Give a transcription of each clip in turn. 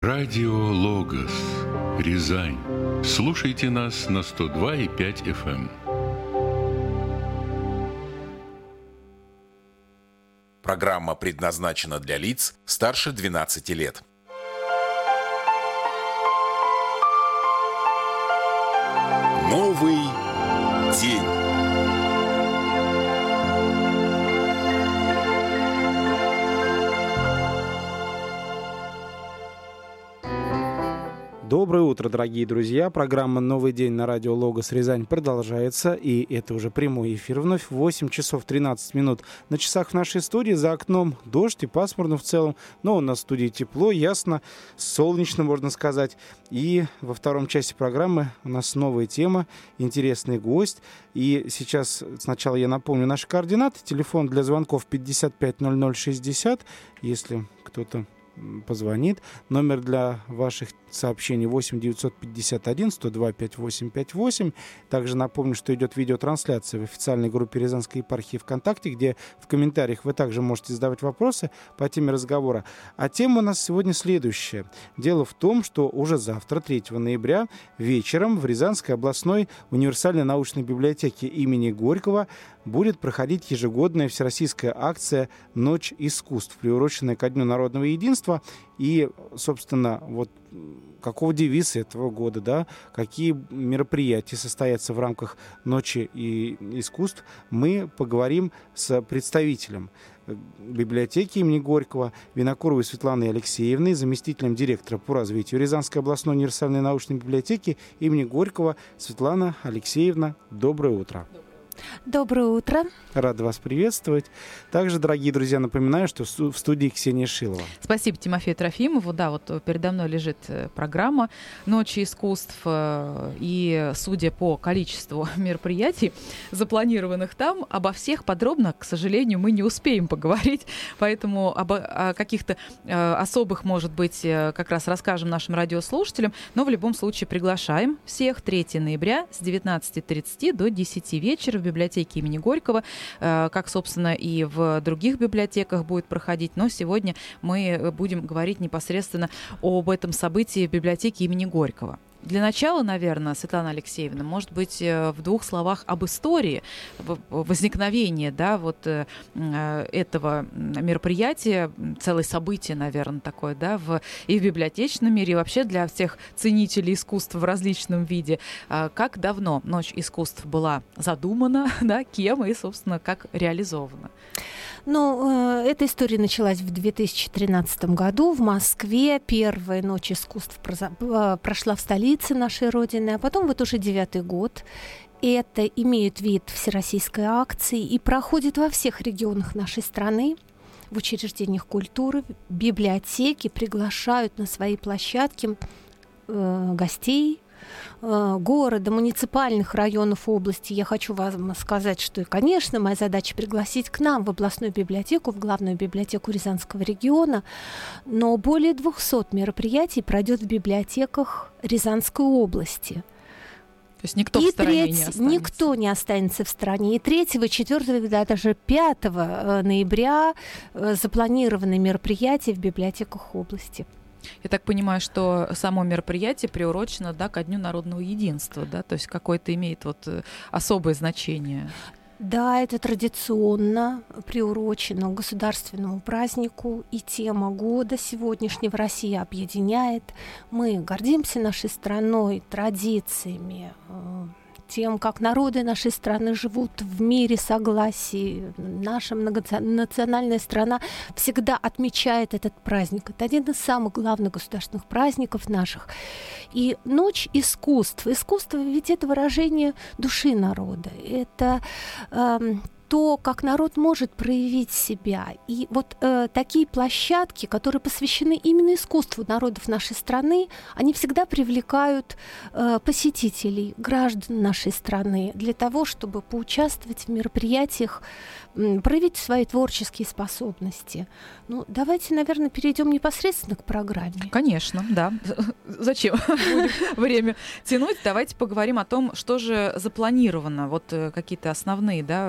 Радио Логос, Рязань. Слушайте нас на 102,5 FM. Программа предназначена для лиц старше 12 лет. Новый день. Доброе утро, дорогие друзья. Программа «Новый день» на радио «Логос Рязань» продолжается. И это уже прямой эфир. Вновь 8 часов 13 минут на часах в нашей студии. За окном дождь и пасмурно в целом. Но у нас в студии тепло, ясно, солнечно, можно сказать. И во втором части программы у нас новая тема, интересный гость. И сейчас сначала я напомню наши координаты. Телефон для звонков 550060, если кто-то позвонит. Номер для ваших сообщений 8 951 102 5858. Также напомню, что идет видеотрансляция в официальной группе Рязанской епархии ВКонтакте, где в комментариях вы также можете задавать вопросы по теме разговора. А тема у нас сегодня следующая. Дело в том, что уже завтра, 3 ноября, вечером в Рязанской областной универсальной научной библиотеке имени Горького будет проходить ежегодная всероссийская акция «Ночь искусств», приуроченная ко Дню народного единства. И, собственно, вот какого девиза этого года, да, какие мероприятия состоятся в рамках Ночи и искусств, мы поговорим с представителем библиотеки имени Горького Винокуровой Светланой Алексеевной, заместителем директора по развитию Рязанской областной универсальной научной библиотеки имени Горького. Светлана Алексеевна, доброе утро. Доброе утро. Рада вас приветствовать. Также, дорогие друзья, напоминаю, что в студии Ксения Шилова. Спасибо Тимофею Трофимову. Да, вот передо мной лежит программа «Ночи искусств». И, судя по количеству мероприятий, запланированных там, обо всех подробно, к сожалению, мы не успеем поговорить. Поэтому о каких-то особых, может быть, как раз расскажем нашим радиослушателям. Но в любом случае приглашаем всех 3 ноября с 19:30 до 10 вечера в библиотеке имени Горького, как, собственно, и в других библиотеках будет проходить. Но сегодня мы будем говорить непосредственно об этом событии в библиотеке имени Горького. Для начала, наверное, Светлана Алексеевна, может быть, в 2 словах об истории возникновения, да, вот этого мероприятия, целое событие, наверное, такое, да, и в библиотечном мире, и вообще для всех ценителей искусства в различном виде. Как давно Ночь искусств была задумана, да, кем и, собственно, как реализована? Ну, эта история началась в 2013 году в Москве. Первая Ночь искусств прошла в столице нашей Родины, а потом вот уже 9-й год. Это имеет вид всероссийской акции и проходит во всех регионах нашей страны. В учреждениях культуры, библиотеки приглашают на свои площадки гостей города, муниципальных районов области. Я хочу вам сказать, что, конечно, моя задача пригласить к нам в областную библиотеку, в главную библиотеку Рязанского региона, но более 200 мероприятий пройдет в библиотеках Рязанской области. То есть никто в стороне не останется? Никто не останется в стороне. И 3, 4, даже 5 ноября запланированы мероприятия в библиотеках области. Я так понимаю, что само мероприятие приурочено, да, ко Дню народного единства, да, то есть какое-то имеет вот особое значение. Да, это традиционно приурочено к государственному празднику, и тема года сегодняшнего Россия объединяет. Мы гордимся нашей страной, традициями, тем, как народы нашей страны живут в мире согласии. Наша многонациональная страна всегда отмечает этот праздник. Это один из самых главных государственных праздников наших. И Ночь искусств. Искусство ведь это выражение души народа. Это то, как народ может проявить себя. И вот такие площадки, которые посвящены именно искусству народов нашей страны, они всегда привлекают посетителей, граждан нашей страны, для того, чтобы поучаствовать в мероприятиях, проявить свои творческие способности. Ну, давайте, наверное, перейдем непосредственно к программе. Конечно, да. Зачем время тянуть? Давайте поговорим о том, что же запланировано. Вот какие-то основные, да, вот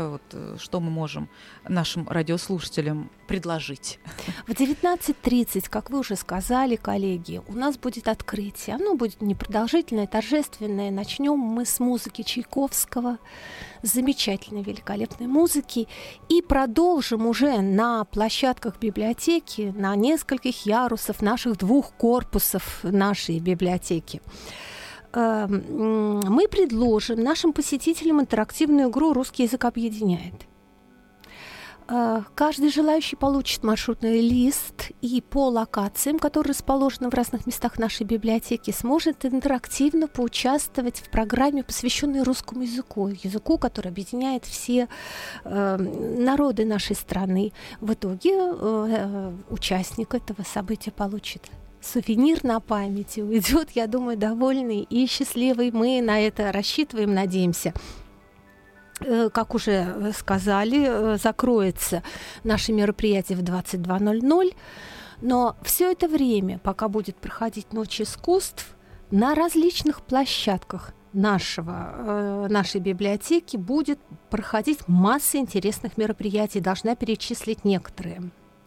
что мы можем нашим радиослушателям предложить? В 19:30, как вы уже сказали, коллеги, у нас будет открытие. Оно будет непродолжительное, торжественное. Начнем мы с музыки Чайковского, замечательной, великолепной музыки, и продолжим уже на площадках библиотеки, на нескольких ярусов наших 2 корпусов нашей библиотеки. Мы предложим нашим посетителям интерактивную игру «Русский язык объединяет». Каждый желающий получит маршрутный лист и по локациям, которые расположены в разных местах нашей библиотеки, сможет интерактивно поучаствовать в программе, посвященной русскому языку, который объединяет все народы нашей страны. В итоге участник этого события получит сувенир на память, уйдет, я думаю, довольный и счастливый. Мы на это рассчитываем, надеемся. Как уже сказали, закроется наше мероприятие в 22:00, но все это время, пока будет проходить Ночь искусств, на различных площадках нашей библиотеки будет проходить масса интересных мероприятий. Должна перечислить некоторые.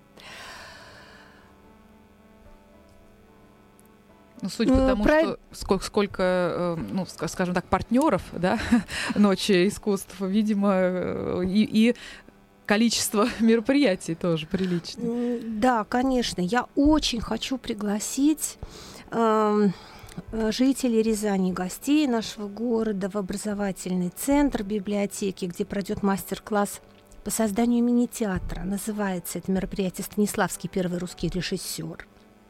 Судя по тому, что сколько, скажем так, партнеров, да, Ночи искусств, видимо, и количество мероприятий тоже приличное. Да, конечно. Я очень хочу пригласить жителей Рязани, гостей нашего города в образовательный центр библиотеки, где пройдет мастер-класс по созданию мини-театра. Называется это мероприятие «Станиславский, первый русский режиссер».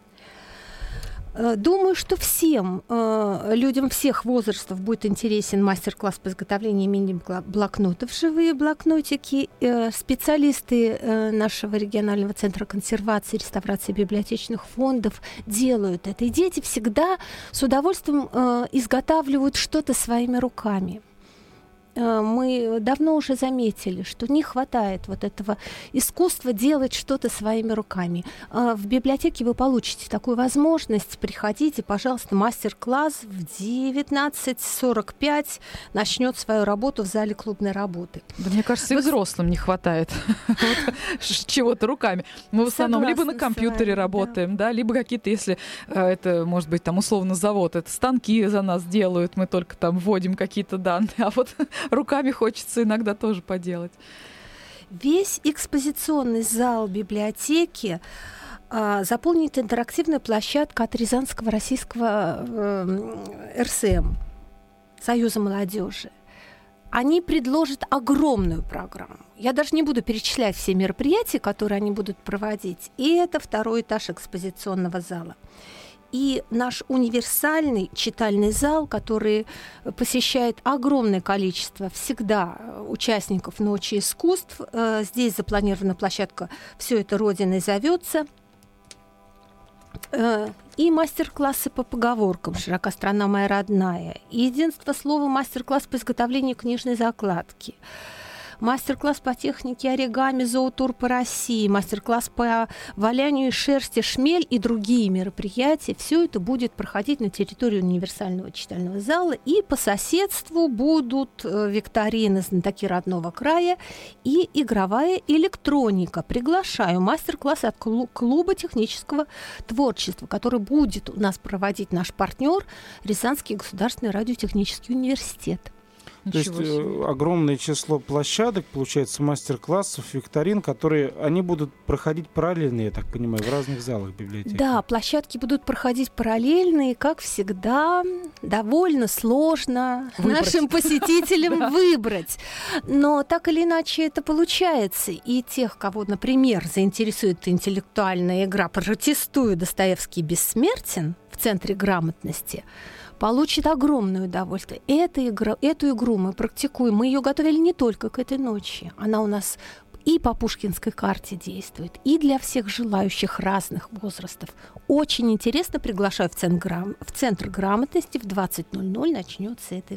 Думаю, что всем людям всех возрастов будет интересен мастер-класс по изготовлению мини-блокнотов, живые блокнотики. Специалисты нашего регионального центра консервации и реставрации библиотечных фондов делают это. И дети всегда с удовольствием изготавливают что-то своими руками. Мы давно уже заметили, что не хватает вот этого искусства делать что-то своими руками. В библиотеке вы получите такую возможность. Приходите, пожалуйста, мастер-класс в 19:45 начнет свою работу в зале клубной работы. Да, мне кажется, и взрослым не хватает чего-то руками. Мы в основном либо на компьютере работаем, да, либо какие-то, если это, может быть, там условно завод, это станки за нас делают, мы только там вводим какие-то данные, а вот руками хочется иногда тоже поделать. Весь экспозиционный зал библиотеки заполнит интерактивная площадка от Рязанского российского РСМ, Союза молодежи. Они предложат огромную программу. Я даже не буду перечислять все мероприятия, которые они будут проводить. И это 2-й этаж экспозиционного зала. И наш универсальный читальный зал, который посещает огромное количество всегда участников Ночи искусств. Здесь запланирована площадка «Все это Родиной зовется». И мастер-классы по поговоркам «Широка страна моя родная», и единство слова мастер-класс по изготовлению книжной закладки, мастер-класс по технике оригами «Зоотур по России», мастер-класс по валянию из шерсти шмель и другие мероприятия. Все это будет проходить на территории универсального читального зала. И по соседству будут викторины «Знатоки родного края» и игровая электроника. Приглашаю мастер-класс от клуба технического творчества, который будет у нас проводить наш партнер Рязанский государственный радиотехнический университет. То есть огромное число площадок, получается, мастер-классов, викторин, которые они будут проходить параллельно, я так понимаю, в разных залах библиотеки. Да, площадки будут проходить параллельно, и, как всегда, довольно сложно нашим посетителям выбрать. Но так или иначе это получается. И тех, кого, например, заинтересует интеллектуальная игра «Протестую, Достоевский бессмертен» в Центре грамотности, получит огромное удовольствие. Эту игру мы практикуем. Мы ее готовили не только к этой ночи. Она у нас и по Пушкинской карте действует, и для всех желающих разных возрастов. Очень интересно. Приглашаю в Центр грамотности. В 20:00 начнется эта игра.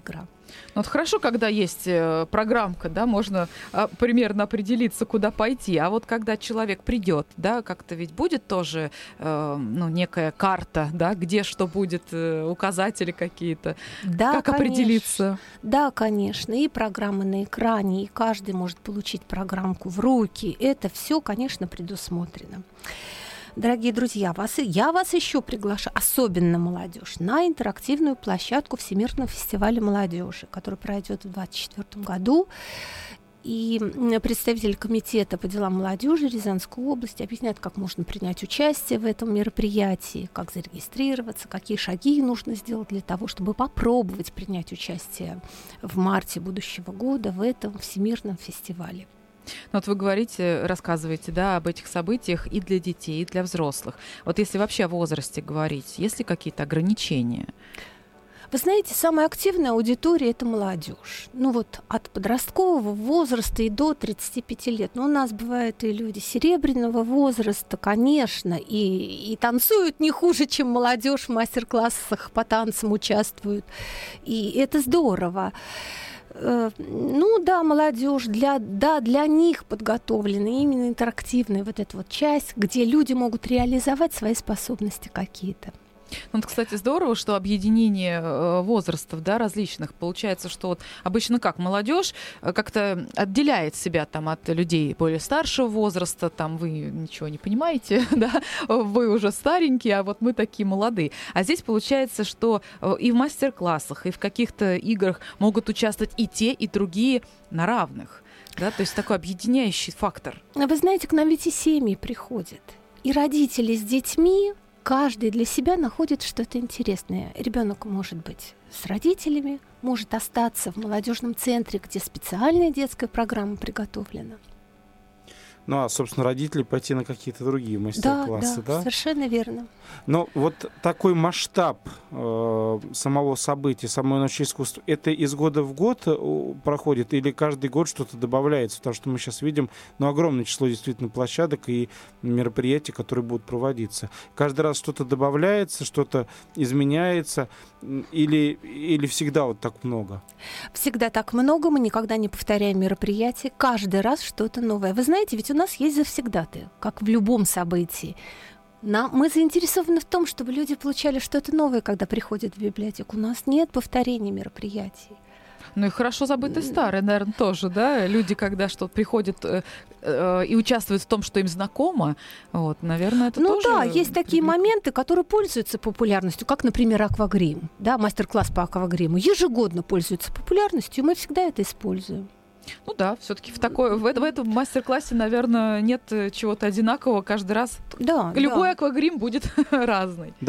Ну, вот хорошо, когда есть программка, да, можно примерно определиться, куда пойти. А вот когда человек придет, да, как-то ведь будет тоже некая карта, да, где что будет, указатели какие-то. Да, как конечно. Определиться? Да, конечно. И программы на экране, и каждый может получить программку в руки. Это все, конечно, предусмотрено. Дорогие друзья, я вас еще приглашаю, особенно молодежь, на интерактивную площадку Всемирного фестиваля молодежи, который пройдет в 2024 году. И представитель комитета по делам молодежи Рязанской области объясняет, как можно принять участие в этом мероприятии, как зарегистрироваться, какие шаги нужно сделать для того, чтобы попробовать принять участие в марте будущего года в этом Всемирном фестивале. Ну, вот вы рассказываете, да, об этих событиях и для детей, и для взрослых. Вот если вообще о возрасте говорить, есть ли какие-то ограничения? Вы знаете, самая активная аудитория – это молодежь. Ну вот от подросткового возраста и до 35 лет. Но у нас бывают и люди серебряного возраста, конечно, и танцуют не хуже, чем молодежь в мастер-классах по танцам участвуют. И это здорово. Ну да, молодежь, для них подготовлена именно интерактивная вот эта вот часть, где люди могут реализовать свои способности какие-то. Ну, вот, кстати, здорово, что объединение возрастов, да, различных. Получается, что вот обычно как молодежь как-то отделяет себя там от людей более старшего возраста, там вы ничего не понимаете, да, вы уже старенькие, а вот мы такие молодые. А здесь получается, что и в мастер-классах, и в каких-то играх могут участвовать и те, и другие на равных. Да, то есть такой объединяющий фактор. Вы знаете, к нам ведь и семьи приходят, и родители с детьми. Каждый для себя находит что-то интересное. Ребенок может быть с родителями, может остаться в молодежном центре, где специальная детская программа приготовлена. Ну, а, собственно, родители пойти на какие-то другие мастер-классы, да? Да, совершенно верно. Но вот такой масштаб самого события, самой ночи искусства, это из года в год проходит или каждый год что-то добавляется? Потому что мы сейчас видим огромное число действительно площадок и мероприятий, которые будут проводиться. Каждый раз что-то добавляется, что-то изменяется или всегда вот так много? Всегда так много, мы никогда не повторяем мероприятия, каждый раз что-то новое. Вы знаете, ведь у нас есть завсегдатые, как в любом событии. Мы заинтересованы в том, чтобы люди получали что-то новое, когда приходят в библиотеку. У нас нет повторений мероприятий. Ну и хорошо забытый старый, наверное, тоже, да? Люди, когда что-то приходят и участвуют в том, что им знакомо, вот, наверное, это тоже... Ну да, есть такие моменты, которые пользуются популярностью, как, например, аквагрим, да, мастер-класс по аквагриму. Ежегодно пользуется популярностью, и мы всегда это используем. Ну да, все-таки в этом мастер-классе, наверное, нет чего-то одинакового каждый раз. Да, любой аквагрим будет разный. Да.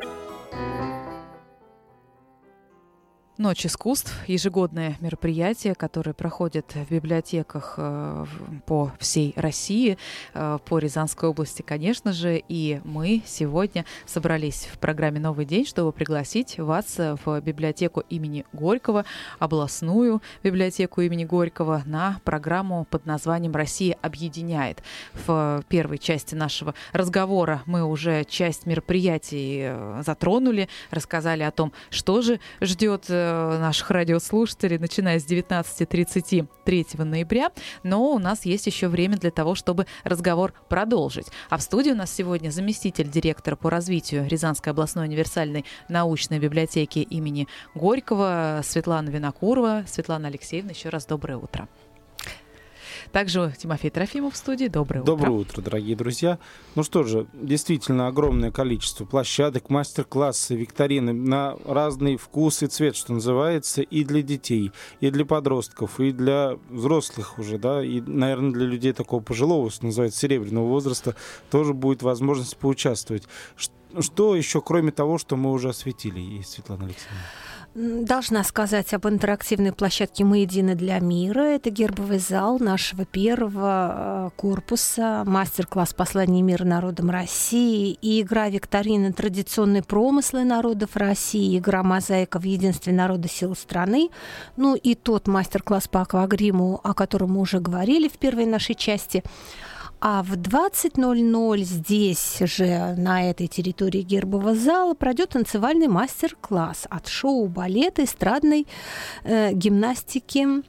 Ночь искусств – ежегодное мероприятие, которое проходит в библиотеках по всей России, по Рязанской области, конечно же. И мы сегодня собрались в программе «Новый день», чтобы пригласить вас в библиотеку имени Горького, областную библиотеку имени Горького, на программу под названием «Россия объединяет». В первой части нашего разговора мы уже часть мероприятий затронули, рассказали о том, что же ждет наших радиослушателей, начиная с 19:30 3 ноября, но у нас есть еще время для того, чтобы разговор продолжить. А в студии у нас сегодня заместитель директора по развитию Рязанской областной универсальной научной библиотеки имени Горького Светлана Винокурова. Светлана Алексеевна, еще раз доброе утро. Также Тимофей Трофимов в студии. Доброе утро. Доброе утро, дорогие друзья. Ну что же, действительно огромное количество площадок, мастер-классы, викторины на разный вкус и цвет, что называется, и для детей, и для подростков, и для взрослых уже, да, и, наверное, для людей такого пожилого, что называется, серебряного возраста, тоже будет возможность поучаствовать. Что еще, кроме того, что мы уже осветили, Светлана Алексеевна? Должна сказать об интерактивной площадке «Мы едины для мира». Это гербовый зал нашего первого корпуса, мастер-класс «Послание мира народам России» и игра викторины «Традиционные промыслы народов России», игра «Мозаика в единстве народа сил страны». Ну и тот мастер-класс по аквагриму, о котором мы уже говорили в первой нашей части. А в 20:00 здесь же, на этой территории Гербового зала, пройдет танцевальный мастер-класс от шоу, балета, эстрадной гимнастики.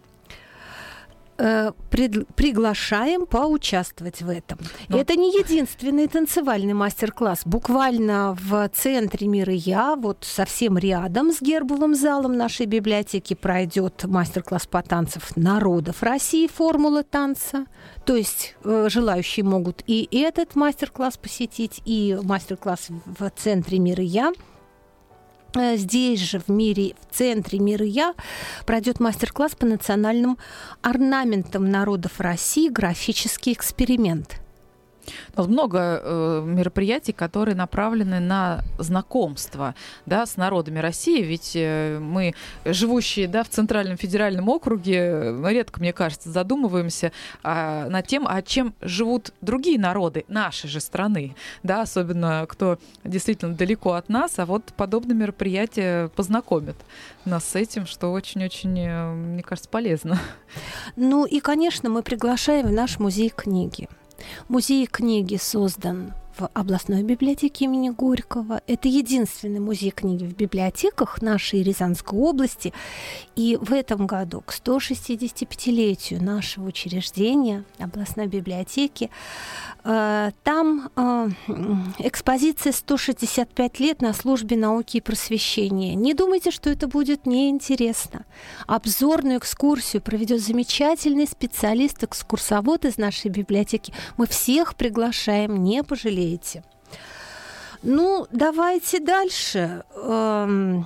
Приглашаем поучаствовать в этом. Это не единственный танцевальный мастер-класс. Буквально в центре «Мир и я», вот совсем рядом с Гербовым залом нашей библиотеки, пройдет мастер-класс по танцам народов России «Формула танца». То есть желающие могут и этот мастер-класс посетить, и мастер-класс в центре «Мир и я». Здесь же, в центре «Мир и я», пройдет мастер-класс по национальным орнаментам народов России «Графический эксперимент». У нас много мероприятий, которые направлены на знакомство, да, с народами России. Ведь мы, живущие, да, в Центральном федеральном округе, редко, мне кажется, задумываемся над тем, чем живут другие народы нашей же страны. Да, особенно кто действительно далеко от нас. А вот подобные мероприятия познакомят нас с этим, что очень-очень, мне кажется, полезно. Ну и, конечно, мы приглашаем в наш музей книги. Музей книги создан в областной библиотеке имени Горького. Это единственный музей книги в библиотеках нашей Рязанской области. И в этом году, к 165-летию нашего учреждения, областной библиотеки, там экспозиция «165 лет на службе науки и просвещения». Не думайте, что это будет неинтересно. Обзорную экскурсию проведет замечательный специалист-экскурсовод из нашей библиотеки. Мы всех приглашаем, не пожалеете. Ну, давайте дальше. Ну,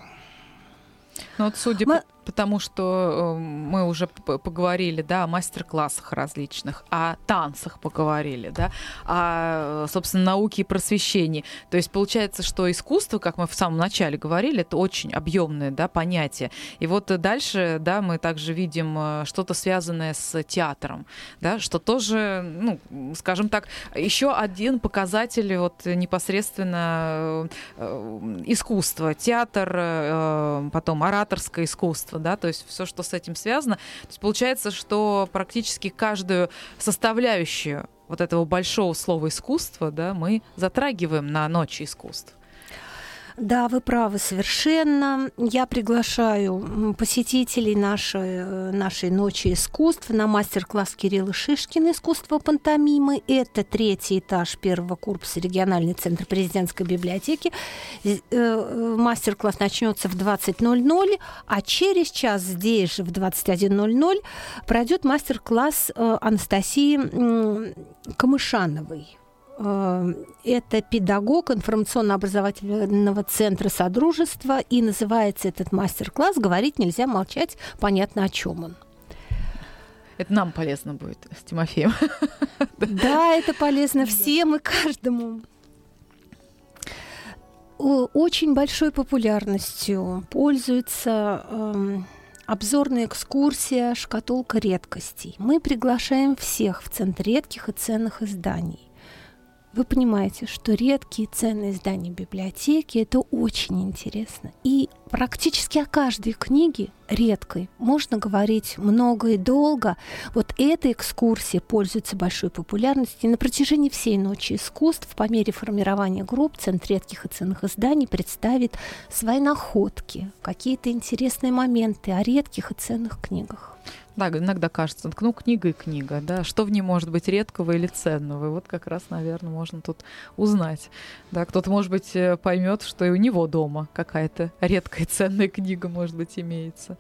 вот судя потому что мы уже поговорили, да, о мастер-классах различных, о танцах поговорили, да, о, собственно, науке и просвещении. То есть получается, что искусство, как мы в самом начале говорили, это очень объемное, да, понятие. И вот дальше, да, мы также видим что-то связанное с театром, да, что тоже, ну, скажем так, еще один показатель вот непосредственно искусства. Театр, потом ораторское искусство, да, то есть все, что с этим связано. То есть получается, что практически каждую составляющую вот этого большого слова искусства, да, мы затрагиваем на Ночи искусств. Да, вы правы совершенно. Я приглашаю посетителей нашей Ночи искусств на мастер-класс Кирилла Шишкина «Искусство пантомимы». Это 3-й этаж 1-го корпуса региональный центр президентской библиотеки. Мастер-класс начнется в 20:00, а через час здесь же в 21:00 пройдет мастер-класс Анастасии Камышановой. Это педагог информационно-образовательного центра «Содружество», и называется этот мастер-класс «Говорить нельзя, молчать, понятно, о чем он». Это нам полезно будет с Тимофеем. Да, это полезно всем и каждому. Очень большой популярностью пользуется обзорная экскурсия «Шкатулка редкостей». Мы приглашаем всех в Центр редких и ценных изданий. Вы понимаете, что редкие ценные издания библиотеки – это очень интересно. И практически о каждой книге редкой можно говорить много и долго. Вот эта экскурсия пользуется большой популярностью. И на протяжении всей Ночи искусств по мере формирования групп Центр редких и ценных изданий представит свои находки, какие-то интересные моменты о редких и ценных книгах. Да, иногда кажется, ну, книга и книга, да, что в ней может быть редкого или ценного, и вот как раз, наверное, можно тут узнать, да, кто-то, может быть, поймет, что и у него дома какая-то редкая ценная книга, может быть, имеется.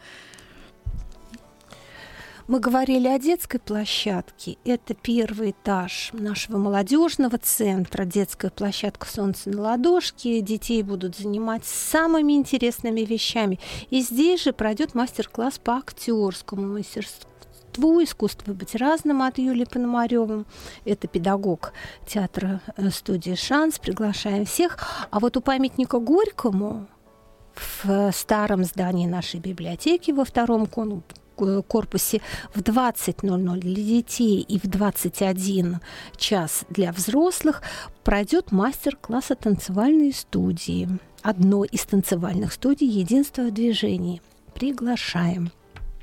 Мы говорили о детской площадке. Это 1-й этаж нашего молодежного центра. Детская площадка «Солнце на ладошке». Детей будут занимать самыми интересными вещами. И здесь же пройдет мастер-класс по актерскому мастерству, искусству быть разным от Юлии Пономарёвой. Это педагог театра студии «Шанс». Приглашаем всех. А вот у памятника Горькому в старом здании нашей библиотеки во 2-м корпусе в 20:00 для детей и в 21 час для взрослых пройдет мастер-класс о танцевальной студии. Одной из танцевальных студий «Единство в движении». Приглашаем.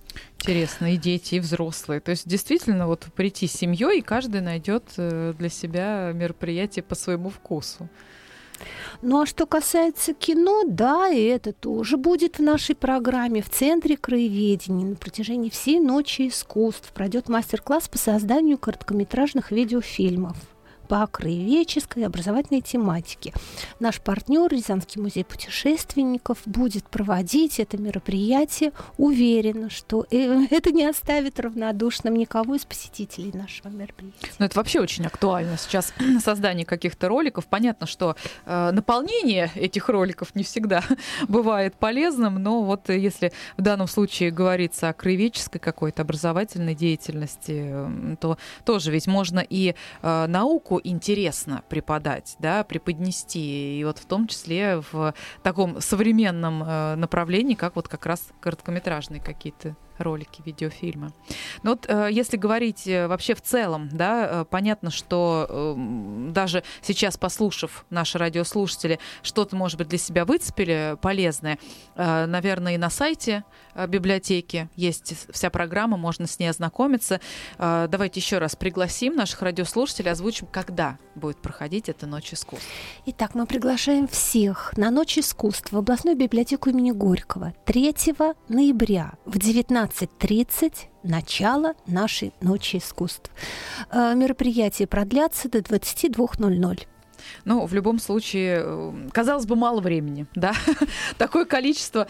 Интересно, и дети, и взрослые. То есть действительно вот прийти с семьей, и каждый найдет для себя мероприятие по своему вкусу. Ну а что касается кино, да, и это тоже будет в нашей программе в Центре краеведения. На протяжении всей ночи искусств пройдет мастер-класс по созданию короткометражных видеофильмов по краеведческой и образовательной тематике. Наш партнер Рязанский музей путешественников будет проводить это мероприятие. Уверена, что это не оставит равнодушным никого из посетителей нашего мероприятия. Ну, это вообще очень актуально сейчас, создание каких-то роликов. Понятно, что наполнение этих роликов не всегда бывает полезным, но вот если в данном случае говорится о краеведческой какой-то образовательной деятельности, то тоже ведь можно и науку интересно преподать, да, преподнести, и вот в том числе в таком современном направлении, как вот как раз короткометражные какие-то ролики, видеофильмы. Но вот если говорить вообще в целом, да, понятно, что даже сейчас, послушав наши радиослушатели, что-то, может быть, для себя выцепили полезное, наверное, и на сайте библиотеки есть вся программа, можно с ней ознакомиться. Давайте еще раз пригласим наших радиослушателей, озвучим, когда будет проходить эта Ночь искусств. Итак, мы приглашаем всех на Ночь искусств в областную библиотеку имени Горького 3 ноября в 19:30 начало нашей Ночи искусств. Мероприятие продлятся до 22:00. Ну, в любом случае, казалось бы, мало времени, да, такое количество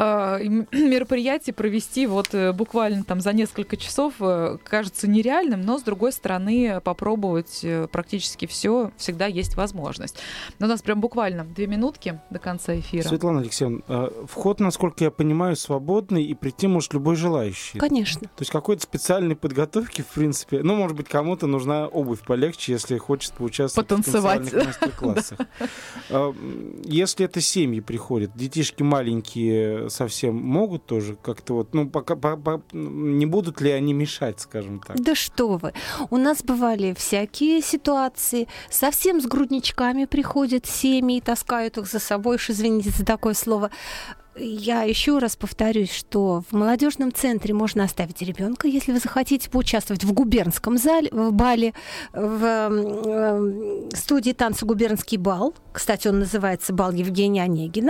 мероприятий провести вот буквально там за несколько часов кажется нереальным, но, с другой стороны, попробовать практически все всегда есть возможность. Но у нас прям буквально 2 минутки до конца эфира. Светлана Алексеевна, вход, насколько я понимаю, свободный, и прийти может любой желающий. Конечно. То есть какой-то специальной подготовки, в принципе, ну, может быть, кому-то нужна обувь полегче, если хочет поучаствовать потанцевать в мастер-классах. Если это семьи приходят, детишки маленькие совсем могут тоже как-то вот, ну, пока не будут ли они мешать, скажем так? Да что вы! У нас бывали всякие ситуации. Совсем с грудничками приходят семьи и таскают их за собой, уж извините за такое слово. Я еще раз повторюсь, что в молодежном центре можно оставить ребенка, если вы захотите поучаствовать в губернском зале, в бале, в студии танца «Губернский бал». Кстати, он называется «Бал Евгения Онегина».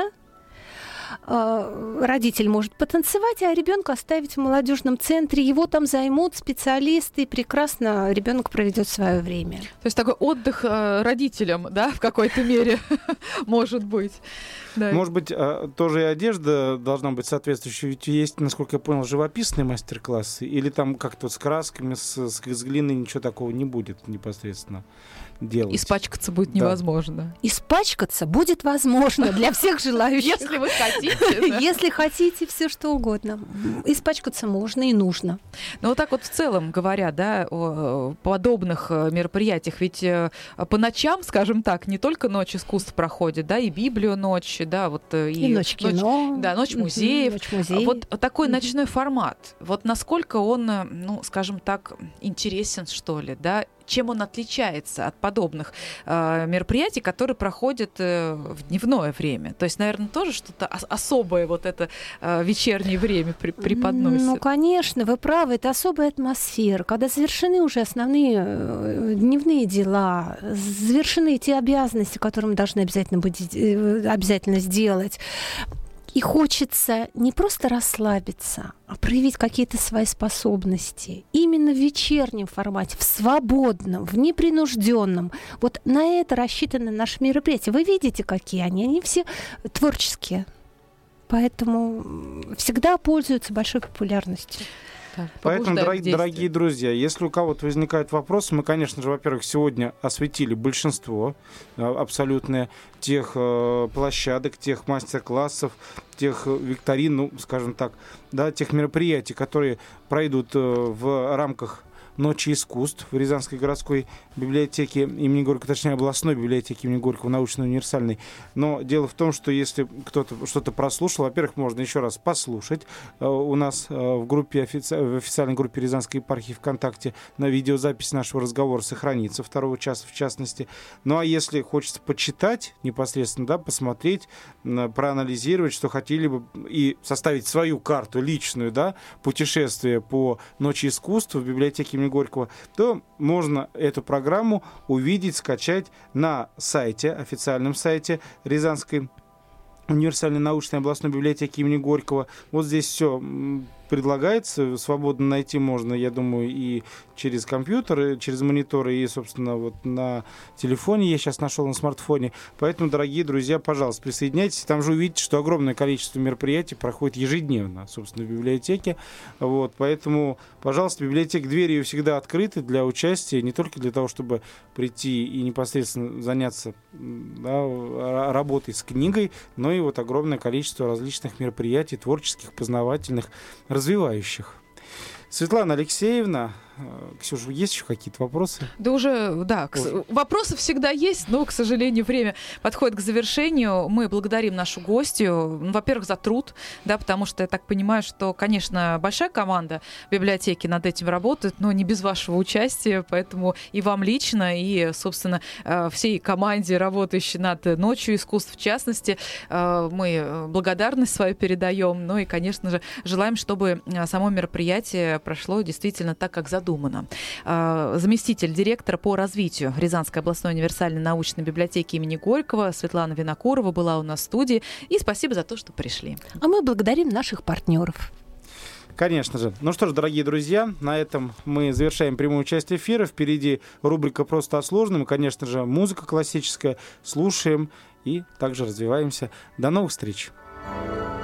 Родитель может потанцевать, а ребенка оставить в молодежном центре. Его там займут специалисты, и прекрасно ребенок проведет свое время. То есть такой отдых родителям, да, в какой-то мере может быть. Да. Может быть, тоже и одежда должна быть соответствующей. Ведь есть, насколько я понял, живописные мастер-классы, или там как-то с красками, с глиной ничего такого не будет непосредственно делать. Испачкаться будет невозможно. Испачкаться будет возможно для всех желающих. Если вы хотите. Если хотите, все что угодно. Испачкаться можно и нужно. Ну вот так вот в целом говоря, да, о подобных мероприятиях, ведь по ночам, скажем так, не только Ночь искусств проходит, да, и Библионочь, да, вот и Ночь кино. Да, Ночь музеев. Ночь музеев. Вот такой ночной формат. Вот насколько он, ну, скажем так, интересен, что ли, да, чем он отличается от подобных мероприятий, которые проходят в дневное время? То есть, наверное, тоже что-то особое вот это вечернее время преподносит. Ну, конечно, вы правы, это особая атмосфера, когда завершены уже основные дневные дела, завершены те обязанности, которые мы должны обязательно сделать. И хочется не просто расслабиться, а проявить какие-то свои способности. Именно в вечернем формате, в свободном, в непринужденном. Вот на это рассчитаны наши мероприятия. Вы видите, какие они? Они все творческие. Поэтому всегда пользуются большой популярностью. Поэтому, дорогие друзья, если у кого-то возникают вопросы, мы, конечно же, во-первых, сегодня осветили большинство абсолютно тех площадок, тех мастер-классов, тех викторин, ну, скажем так, да, тех мероприятий, которые пройдут в рамках «Ночи искусств» в Рязанской городской библиотеке имени Горького, точнее, областной библиотеке имени Горького, научно-универсальной. Но дело в том, что если кто-то что-то прослушал, во-первых, можно еще раз послушать у нас в официальной группе Рязанской епархии ВКонтакте, на видеозапись нашего разговора сохранится 2 часа в частности. Ну а если хочется почитать непосредственно, да, посмотреть, проанализировать, что хотели бы, и составить свою карту личную, да, путешествия по «Ночи искусств» в библиотеке имени Горького, то можно эту программу увидеть, скачать на сайте, официальном сайте Рязанской универсальной научной областной библиотеки имени Горького. Вот здесь все предлагается, свободно найти можно, я думаю, и через компьютеры, через мониторы, и, собственно, вот на телефоне я сейчас нашел, на смартфоне. Поэтому, дорогие друзья, пожалуйста, присоединяйтесь. Там же увидите, что огромное количество мероприятий проходит ежедневно, собственно, в библиотеке. Вот, поэтому, пожалуйста, библиотека, двери ее всегда открыты для участия, не только для того, чтобы прийти и непосредственно заняться, да, работой с книгой, но и вот огромное количество различных мероприятий, творческих, познавательных, развивающих. Светлана Алексеевна, Ксюша, есть еще какие-то вопросы? Да уже, да, вопросы всегда есть, но, к сожалению, время подходит к завершению. Мы благодарим нашу гостью, во-первых, за труд, да, потому что я так понимаю, что, конечно, большая команда библиотеки над этим работает, но не без вашего участия, поэтому и вам лично, и, собственно, всей команде, работающей над «Ночью искусств», в частности, мы благодарность свою передаем, ну и, конечно же, желаем, чтобы само мероприятие прошло действительно так, как задумано. Заместитель директора по развитию Рязанской областной универсальной научной библиотеки имени Горького Светлана Винокурова была у нас в студии. И спасибо за то, что пришли. А мы благодарим наших партнеров. Конечно же. Ну что ж, дорогие друзья, на этом мы завершаем прямую часть эфира. Впереди рубрика «Просто о сложном». И, конечно же, музыка классическая. Слушаем и также развиваемся. До новых встреч.